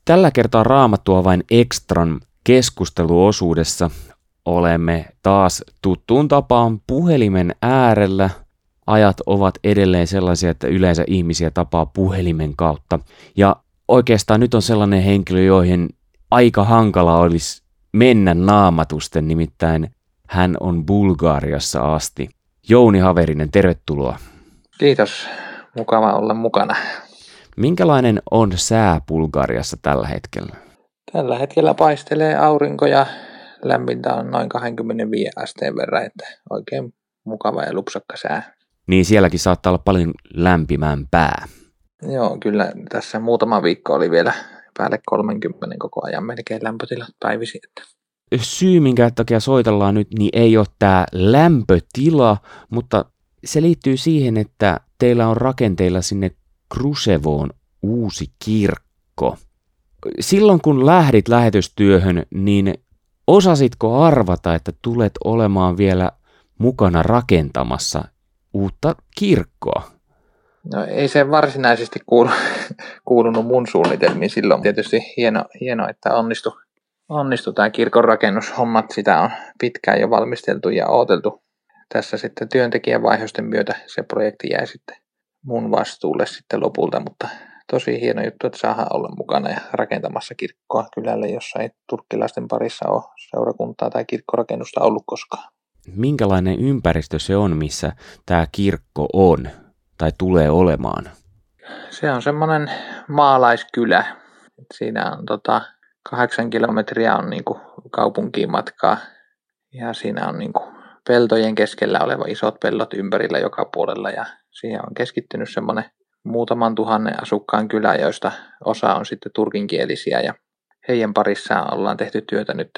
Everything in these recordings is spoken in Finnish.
Tällä kertaa Raamattua vain Extran keskusteluosuudessa olemme taas tuttuun tapaan puhelimen äärellä. Ajat ovat edelleen sellaisia, että yleensä ihmisiä tapaa puhelimen kautta. Ja oikeastaan nyt on sellainen henkilö, joihin aika hankala olisi mennä naamatusten, nimittäin hän on Bulgariassa asti. Jouni Haverinen, tervetuloa. Kiitos, mukava olla mukana. Minkälainen on sää Bulgariassa tällä hetkellä? Tällä hetkellä paistelee aurinko ja lämmintä on noin 25 asteen verran, että oikein mukava ja lupsakka sää. Niin sielläkin saattaa olla paljon lämpimämpää. Joo, kyllä tässä muutama viikko oli vielä päälle 30 koko ajan melkein lämpötilat päivisin. Syy, minkä takia soitellaan nyt, niin ei ole tämä lämpötila, mutta se liittyy siihen, että teillä on rakenteilla sinne Kruševoon uusi kirkko. Silloin kun lähdit lähetystyöhön, niin osasitko arvata, että tulet olemaan vielä mukana rakentamassa uutta kirkkoa? No ei se varsinaisesti kuulunut mun suunnitelmiin silloin. Tietysti hieno että onnistui tämä kirkon rakennushommat. Sitä on pitkään jo valmisteltu ja odoteltu. Tässä sitten työntekijävaihdosten myötä se projekti jäi sitten mun vastuulle sitten lopulta, mutta tosi hieno juttu, että saadaan olla mukana ja rakentamassa kirkkoa kylälle, jossa ei turkkilaisten parissa ole seurakuntaa tai kirkkorakennusta ollut koskaan. Minkälainen ympäristö se on, missä tämä kirkko on tai tulee olemaan? Se on semmoinen maalaiskylä. Siinä on 8 kilometriä on niinku kaupunkiin matkaa ja siinä on niinku peltojen keskellä oleva isot pellot ympärillä joka puolella ja siihen on keskittynyt semmoinen muutaman tuhannen asukkaan kylä, joista osa on sitten turkinkielisiä ja heidän parissaan ollaan tehty työtä nyt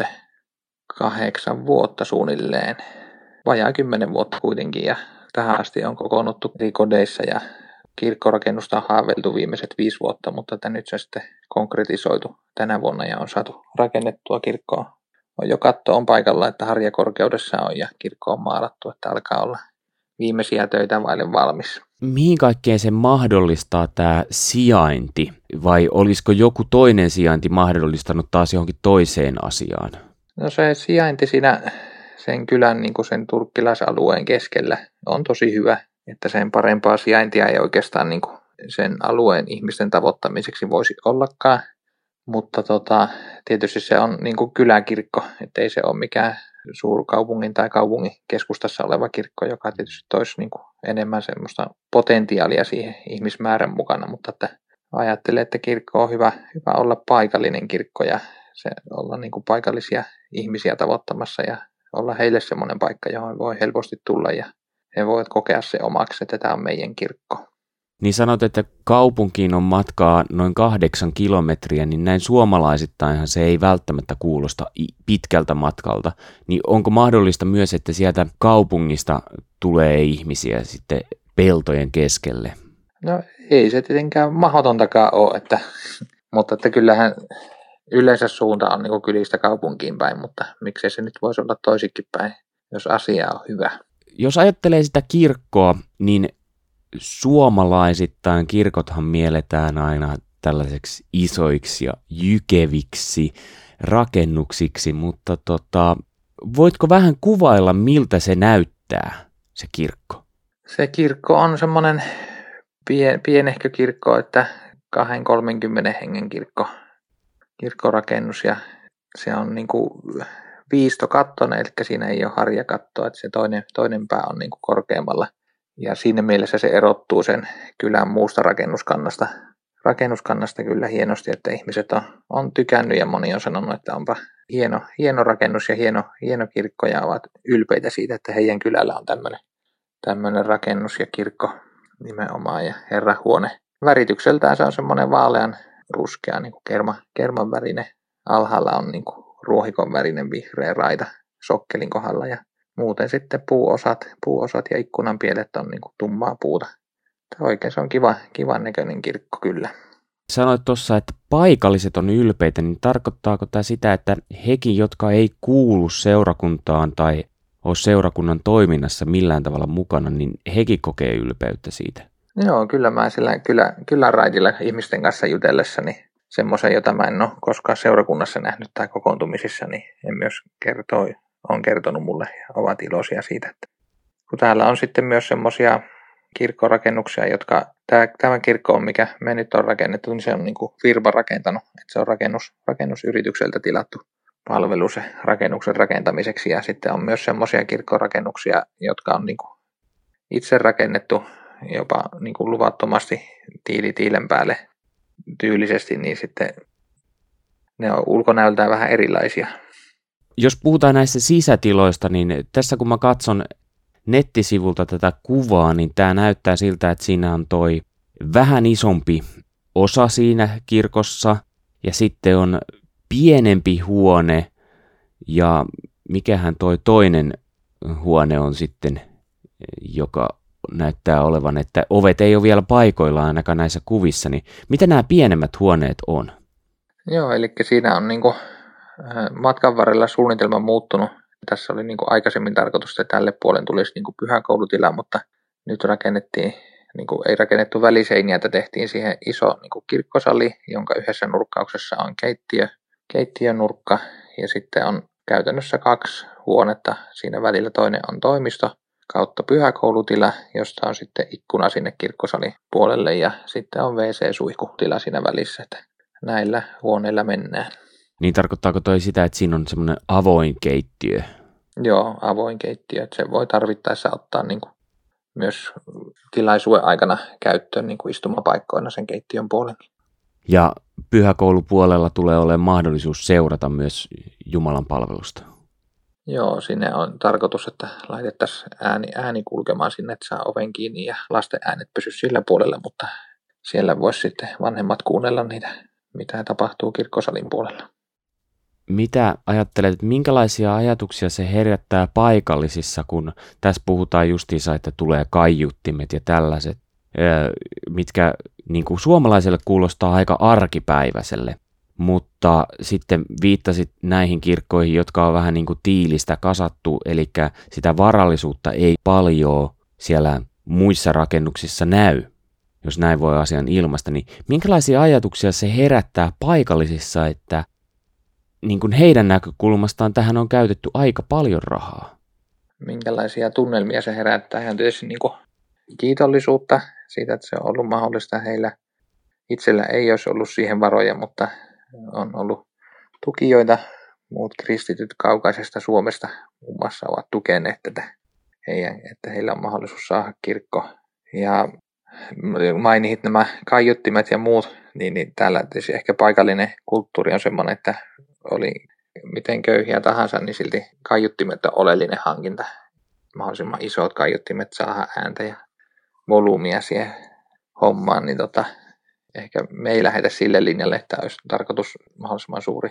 8 vuotta suunnilleen, vajaa 10 vuotta kuitenkin ja tähän asti on kokoonnuttu eri kodeissa ja kirkkorakennusta on haaveiltu viimeiset 5 vuotta, mutta nyt se sitten konkretisoitu tänä vuonna ja on saatu rakennettua kirkkoa. Jo katto on paikalla, että harjakorkeudessa on ja kirkko on maalattu, että alkaa olla viimeisiä töitä vaille valmis. Mihin kaikkeen se mahdollistaa tämä sijainti vai olisiko joku toinen sijainti mahdollistanut taas johonkin toiseen asiaan? No se sijainti siinä sen kylän niin kuin sen turkkilaisalueen keskellä on tosi hyvä, että sen parempaa sijaintia ei oikeastaan niin kuin sen alueen ihmisten tavoittamiseksi voisi ollakaan. Mutta tietysti se on niin kuin kyläkirkko, ettei se ole mikään suurkaupungin tai kaupungin keskustassa oleva kirkko, joka tietysti toisi niin kuin enemmän semmoista potentiaalia siihen ihmismäärän mukana, mutta että ajattelen, että kirkko on hyvä olla paikallinen kirkko ja se olla niin kuin paikallisia ihmisiä tavoittamassa ja olla heille semmoinen paikka, johon voi helposti tulla ja he voivat kokea se omaksi, että tämä on meidän kirkko. Niin sanot, että kaupunkiin on matkaa noin 8 kilometriä, niin näin suomalaisittainhan se ei välttämättä kuulosta pitkältä matkalta. Niin onko mahdollista myös, että sieltä kaupungista tulee ihmisiä sitten peltojen keskelle? No ei se tietenkään mahdotontakaan ole, mutta että kyllähän yleensä suunta on niin kuin kylistä kaupunkiin päin, mutta miksei se nyt voisi olla toisikin päin, jos asia on hyvä. Jos ajattelee sitä kirkkoa, niin suomalaisittain kirkothan mielletään aina tällaiseksi isoiksi ja jykeviksi rakennuksiksi, mutta voitko vähän kuvailla, miltä se näyttää, se kirkko? Se kirkko on semmoinen pienehkö kirkko, että 20-30 hengen kirkkorakennus ja se on niinku viistokattoinen, eli siinä ei ole harjakattoa, että se toinen pää on niinku korkeammalla. Ja siinä mielessä se erottuu sen kylän muusta rakennuskannasta kyllä hienosti, että ihmiset on tykännyt ja moni on sanonut, että onpa hieno rakennus ja hieno kirkko ja ovat ylpeitä siitä, että heidän kylällä on tämmöinen rakennus ja kirkko nimenomaan ja herrahuone. Väritykseltään se on semmoinen vaalean ruskea niin kuin kerman värinen. Alhaalla on niin kuin ruohikon värinen vihreä raita sokkelin kohdalla ja muuten sitten puuosat ja ikkunan pielet on niin kuin tummaa puuta. Oikein se on kivan näköinen kirkko kyllä. Sanoit tuossa, että paikalliset on ylpeitä, niin tarkoittaako tämä sitä, että hekin, jotka ei kuulu seurakuntaan tai ole seurakunnan toiminnassa millään tavalla mukana, niin hekin kokee ylpeyttä siitä? Joo, kyllä mä sillä kylän raidilla ihmisten kanssa jutellessani semmoisen, jota mä en ole koskaan seurakunnassa nähnyt tai kokoontumisissa, niin en myös on kertonut mulle ja ovat iloisia siitä. Kun täällä on sitten myös semmoisia kirkkorakennuksia, jotka tämä kirkko on, mikä me nyt on rakennettu, niin se on niin kuin firma rakentanut. Että se on rakennusyritykseltä tilattu palvelu se rakennuksen rakentamiseksi. Ja sitten on myös semmoisia kirkkorakennuksia, jotka on niin kuin itse rakennettu jopa niin kuin luvattomasti tiilen päälle tyylisesti, niin sitten ne on ulkonäöltään vähän erilaisia. Jos puhutaan näistä sisätiloista, niin tässä kun mä katson nettisivulta tätä kuvaa, niin tämä näyttää siltä, että siinä on toi vähän isompi osa siinä kirkossa ja sitten on pienempi huone ja mikähän toi toinen huone on sitten, joka näyttää olevan, että ovet ei ole vielä paikoillaan ainakaan näissä kuvissa, niin mitä nämä pienemmät huoneet on? Joo, eli siinä on niin kuin matkan varrella suunnitelma muuttunut. Tässä oli niin kuin aikaisemmin tarkoitus, että tälle puolen tulisi niin kuin pyhäkoulutila, mutta nyt rakennettiin, niin kuin ei rakennettu väliseiniä, että tehtiin siihen iso niin kuin kirkkosali, jonka yhdessä nurkkauksessa on keittiönurkka ja sitten on käytännössä 2 huonetta. Siinä välillä toinen on toimisto kautta pyhäkoulutila, josta on sitten ikkuna sinne kirkkosalin puolelle ja sitten on WC-suihkutila siinä välissä, että näillä huoneilla mennään. Niin tarkoittaako toi sitä, että siinä on semmoinen avoin keittiö? Joo, avoin keittiö, että se voi tarvittaessa ottaa niin kuin myös tilaisuuden aikana käyttöön niin kuin istumapaikkoina sen keittiön puolella. Ja pyhäkoulupuolella tulee olemaan mahdollisuus seurata myös Jumalan palvelusta. Joo, sinne on tarkoitus, että laitettaisiin ääni kulkemaan sinne, että saa oven kiinni ja lasten äänet pysy sillä puolella, mutta siellä voisi sitten vanhemmat kuunnella niitä, mitä tapahtuu kirkkosalin puolella. Mitä ajattelet, että minkälaisia ajatuksia se herättää paikallisissa, kun tässä puhutaan justiinsa, että tulee kaiuttimet ja tällaiset, mitkä niin kuin suomalaiselle kuulostaa aika arkipäiväiselle, mutta sitten viittasit näihin kirkkoihin, jotka on vähän niin kuin tiilistä kasattu, eli sitä varallisuutta ei paljon siellä muissa rakennuksissa näy, jos näin voi asian ilmaista, niin minkälaisia ajatuksia se herättää paikallisissa, että niin kuin heidän näkökulmastaan tähän on käytetty aika paljon rahaa? Minkälaisia tunnelmia se herättää? Ihan tietysti niin kuin kiitollisuutta siitä, että se on ollut mahdollista. Heillä itsellä ei olisi ollut siihen varoja, mutta on ollut tukijoita. Muut kristityt kaukaisesta Suomesta muun muassa ovat tukeneet tätä, että heillä on mahdollisuus saada kirkko. Ja mainitsit nämä kaiuttimet ja muut, niin täällä tietysti ehkä paikallinen kulttuuri on semmoinen, että oli miten köyhiä tahansa, niin silti kaiuttimet on oleellinen hankinta. Mahdollisimman isot kaiuttimet saa ääntä ja volyymia siihen hommaan, niin ehkä me ei lähdetä sille linjalle, että olisi tarkoitus mahdollisimman suuri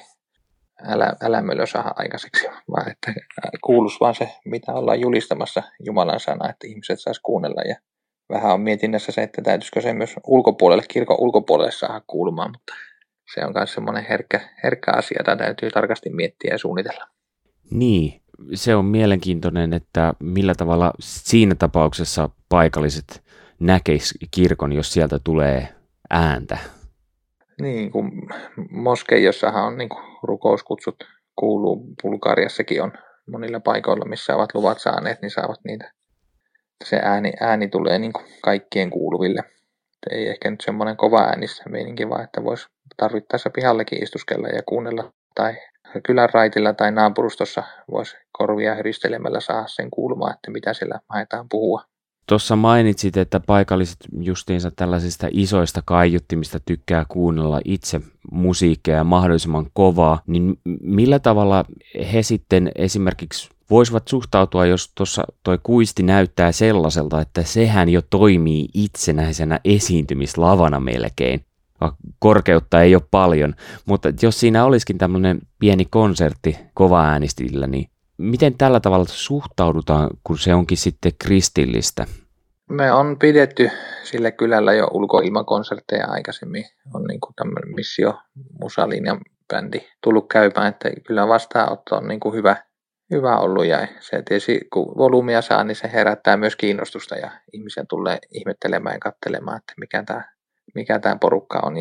älämölö saada aikaiseksi, vaan että kuuluisi vaan se, mitä ollaan julistamassa Jumalan sana, että ihmiset saisi kuunnella. Ja vähän on mietinnässä se, että täytyisikö se myös kirkon ulkopuolelle saada kuulumaan, mutta se on myös semmoinen herkkä asia, jota täytyy tarkasti miettiä ja suunnitella. Niin, se on mielenkiintoinen, että millä tavalla siinä tapauksessa paikalliset näkeisivät kirkon, jos sieltä tulee ääntä. Niin, kun moskeijossahan on niin kuin rukouskutsut kuuluu, Bulgariassakin on monilla paikoilla, missä ovat luvat saaneet, niin saavat niitä. Se ääni tulee niin kuin kaikkien kuuluville. Ei ehkä nyt semmoinen kova äänissä meininki, vaan että voisi tarvittaessa pihallekin istuskella ja kuunnella. Tai kylän raitilla tai naapurustossa voisi korvia hyristelemällä saada sen kuulumaan, että mitä siellä haetaan puhua. Tuossa mainitsit, että paikalliset justiinsa tällaisista isoista kaiuttimista tykkää kuunnella itse musiikkia mahdollisimman kovaa, niin millä tavalla he sitten esimerkiksi voisivat suhtautua, jos tuossa toi kuisti näyttää sellaiselta, että sehän jo toimii itsenäisenä esiintymislavana melkein. Korkeutta ei ole paljon, mutta jos siinä olisikin tämmöinen pieni konsertti kovaäänistillä, niin miten tällä tavalla suhtaudutaan, kun se onkin sitten kristillistä? Me on pidetty sillä kylällä jo ulkoilmakonsertteja aikaisemmin. On niin kuin tämmöinen Missio Musalinjan bändi tullut käymään, että kyllä vastaanotto on niin kuin hyvä ollut. Ja se tietysti, kun volyymia saa, niin se herättää myös kiinnostusta ja ihmisiä tulee ihmettelemään ja katselemaan, että mikä tämä porukka on. Ja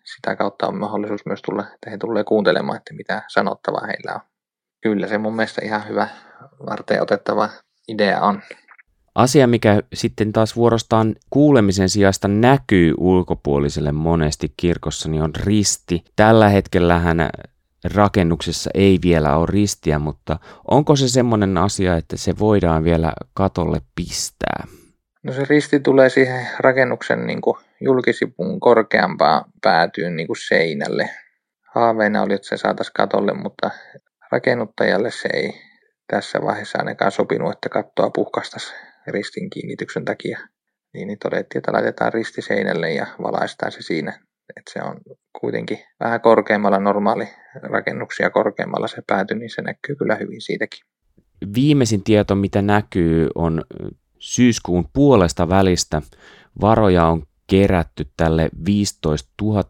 sitä kautta on mahdollisuus myös tulla, että he tulee kuuntelemaan, että mitä sanottavaa heillä on. Kyllä se mun mielestä ihan hyvä varten otettava idea on. Asia, mikä sitten taas vuorostaan kuulemisen sijasta näkyy ulkopuoliselle monesti kirkossa, niin on risti. Tällä hetkellähän rakennuksessa ei vielä ole ristiä, mutta onko se semmoinen asia, että se voidaan vielä katolle pistää? No se risti tulee siihen rakennuksen niin kuin julkisivun korkeampaan päätyyn niin kuin seinälle. Haaveena oli, että se saataisiin katolle, mutta rakennuttajalle se ei tässä vaiheessa ainakaan sopinut, että kattoa puhkastaisiin ristin kiinnityksen takia. Niin todettiin, että laitetaan risti seinälle ja valaistaan se siinä. Että se on kuitenkin vähän korkeammalla, normaali rakennuksia korkeammalla se pääty, niin se näkyy kyllä hyvin siitäkin. Viimeisin tieto, mitä näkyy, on syyskuun puolesta välistä. Varoja on kerätty tälle 15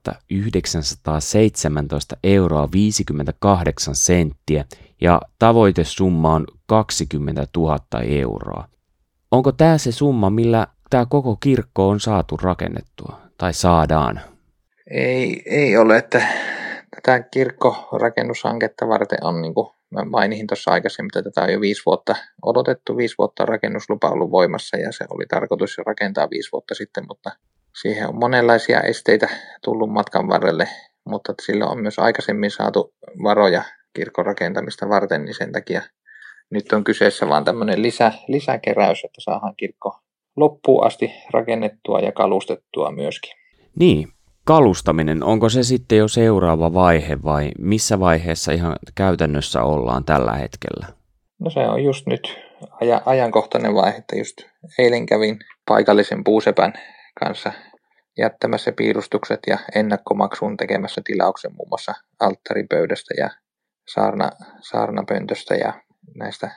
917 euroa 58 senttiä ja tavoitesumma on 20 000 euroa. Onko tämä se summa, millä tämä koko kirkko on saatu rakennettua tai saadaan? Ei ole, että tätä kirkkorakennushanketta varten on, niin kuin mä mainihin tuossa aikaisemmin, että tätä on jo 5 vuotta odotettu, 5 vuotta on rakennuslupa ollut voimassa ja se oli tarkoitus jo rakentaa 5 vuotta sitten, mutta siihen on monenlaisia esteitä tullut matkan varrelle, mutta sillä on myös aikaisemmin saatu varoja kirkon rakentamista varten, niin sen takia nyt on kyseessä vaan tämmöinen lisäkeräys, että saadaan kirkko loppuun asti rakennettua ja kalustettua myöskin. Niin, kalustaminen, onko se sitten jo seuraava vaihe vai missä vaiheessa ihan käytännössä ollaan tällä hetkellä? No se on just nyt ajankohtainen vaihe, että just eilen kävin paikallisen puusepän kanssa jättämässä piirustukset ja ennakkomaksun tekemässä tilauksen muun muassa alttaripöydästä ja saarnapöntöstä ja näistä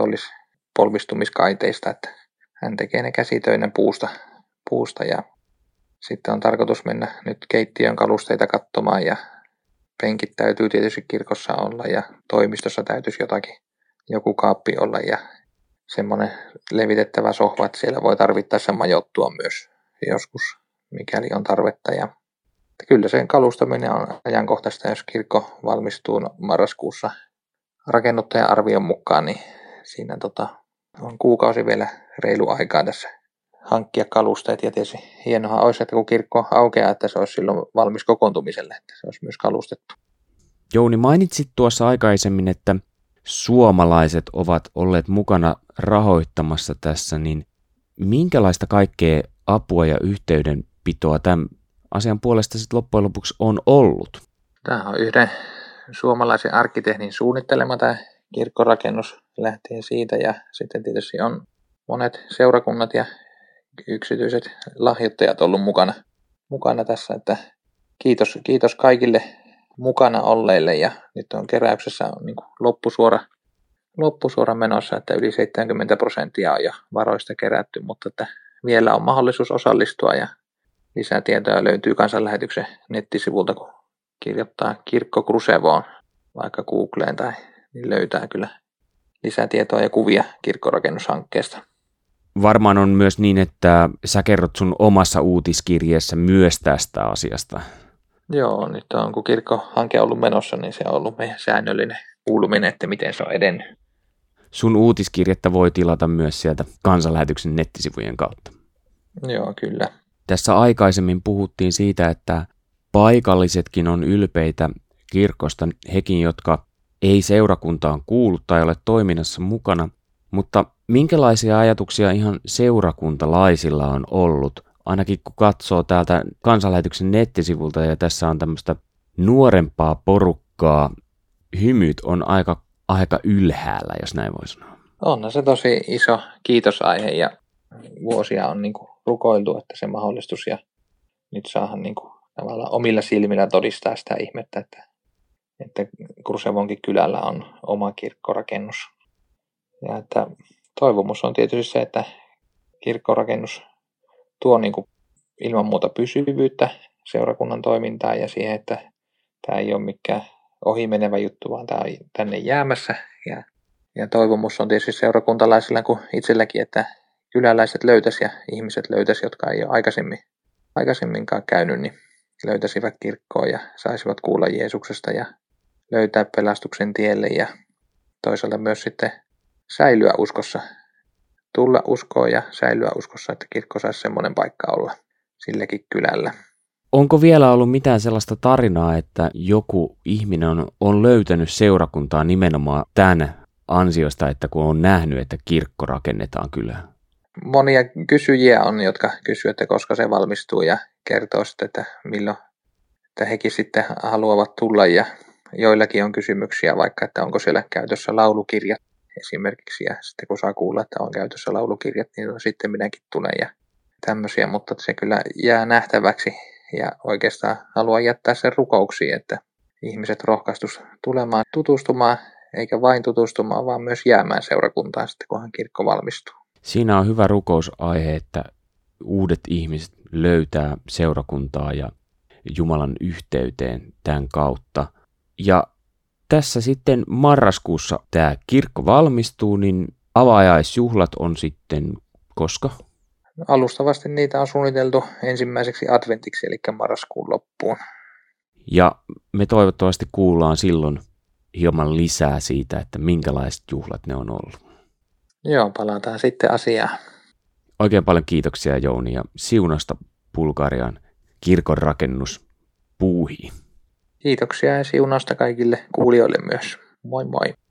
ehtoollispolvistumiskaiteista, että hän tekee ne käsitöinä puusta ja sitten on tarkoitus mennä nyt keittiön kalusteita katsomaan ja penkit täytyy tietysti kirkossa olla ja toimistossa täytyisi joku kaappi olla ja semmoinen levitettävä sohva, että siellä voi tarvittaessa majoittua myös joskus, mikäli on tarvetta. Ja kyllä sen kalustaminen on ajankohtaista, jos kirkko valmistuu marraskuussa rakennuttajan arvion mukaan, niin siinä on kuukausi vielä reilu aikaa tässä hankkia kalusteet. Ja tietysti hienohan olisi, että kun kirkko aukeaa, että se olisi silloin valmis kokoontumiselle, että se olisi myös kalustettu. Jouni, mainitsit tuossa aikaisemmin, että suomalaiset ovat olleet mukana rahoittamassa tässä, niin minkälaista kaikkea apua ja yhteydenpitoa tämän asian puolesta sitten loppujen lopuksi on ollut? Tämä on yhden suomalaisen arkkitehdin suunnittelema tämä kirkkorakennus lähtien siitä ja sitten tietysti on monet seurakunnat ja yksityiset lahjoittajat ollut mukana tässä, että kiitos kaikille mukana olleille ja nyt on keräyksessä on niin kuin loppusuora menossa, että yli 70% on jo varoista kerätty, mutta että vielä on mahdollisuus osallistua ja lisätietoja löytyy kansanlähetyksen nettisivulta, kun kirjoittaa Kirkko Krusevoon vaikka Googleen niin löytää kyllä lisätietoa ja kuvia kirkkorakennushankkeesta. Varmaan on myös niin, että sä kerrot sun omassa uutiskirjeessä myös tästä asiasta. Joo, nyt on, kun kirkkohanke on ollut menossa, niin se on ollut meidän säännöllinen kuuluminen, että miten se on edennyt. Sun uutiskirjettä voi tilata myös sieltä kansanlähetyksen nettisivujen kautta. Joo, kyllä. Tässä aikaisemmin puhuttiin siitä, että paikallisetkin on ylpeitä kirkosta, hekin, jotka ei seurakuntaan kuulu tai ole toiminnassa mukana, mutta minkälaisia ajatuksia ihan seurakuntalaisilla on ollut? Ainakin kun katsoo täältä kansanlähetyksen nettisivulta ja tässä on tämmöistä nuorempaa porukkaa, hymyt on aika ylhäällä, jos näin voi sanoa. On se tosi iso kiitosaihe ja vuosia on niin kuin rukoiltu, että se mahdollistus ja nyt saadaan niin kuin tavallaan omilla silmillä todistaa sitä ihmettä, että Krusevonkin kylällä on oma kirkkorakennus. Ja että toivomus on tietysti se, että kirkkorakennus tuo niin kuin ilman muuta pysyvyyttä seurakunnan toimintaan ja siihen, että tämä ei ole mikään ohimenevä juttu, vaan tämä on tänne jäämässä. Ja toivomus on tietysti seurakuntalaisilla kuin itselläkin, että kyläläiset löytäisi ja ihmiset löytäisi, jotka ei ole aikaisemminkaan käynyt, niin löytäisivät kirkkoon ja saisivat kuulla Jeesuksesta ja löytää pelastuksen tielle ja toisaalta myös sitten säilyä uskossa, tulla uskoon ja säilyä uskossa, että kirkko saisi semmoinen paikka olla silläkin kylällä. Onko vielä ollut mitään sellaista tarinaa, että joku ihminen on löytänyt seurakuntaa nimenomaan tämän ansiosta, että kun on nähnyt, että kirkko rakennetaan kylään? Monia kysyjiä on, jotka kysyvät, että koska se valmistuu ja kertoo sitten, että milloin että hekin sitten haluavat tulla ja joillakin on kysymyksiä vaikka, että onko siellä käytössä laulukirjat esimerkiksi ja sitten kun saa kuulla, että on käytössä laulukirjat, niin sitten minäkin tulen ja tämmöisiä, mutta se kyllä jää nähtäväksi ja oikeastaan haluan jättää sen rukouksiin, että ihmiset rohkaistus tulemaan tutustumaan, eikä vain tutustumaan, vaan myös jäämään seurakuntaan sitten, kunhan kirkko valmistuu. Siinä on hyvä rukousaihe, että uudet ihmiset löytää seurakuntaa ja Jumalan yhteyteen tämän kautta. Ja tässä sitten marraskuussa tämä kirkko valmistuu, niin avajaisjuhlat on sitten koska? Alustavasti niitä on suunniteltu ensimmäiseksi adventiksi, eli marraskuun loppuun. Ja me toivottavasti kuullaan silloin hieman lisää siitä, että minkälaiset juhlat ne on ollut. Joo, palataan sitten asiaan. Oikein paljon kiitoksia Jouni ja siunasta Bulgarian kirkon rakennuspuuhiin. Kiitoksia ja siunausta kaikille kuulijoille myös. Moi moi.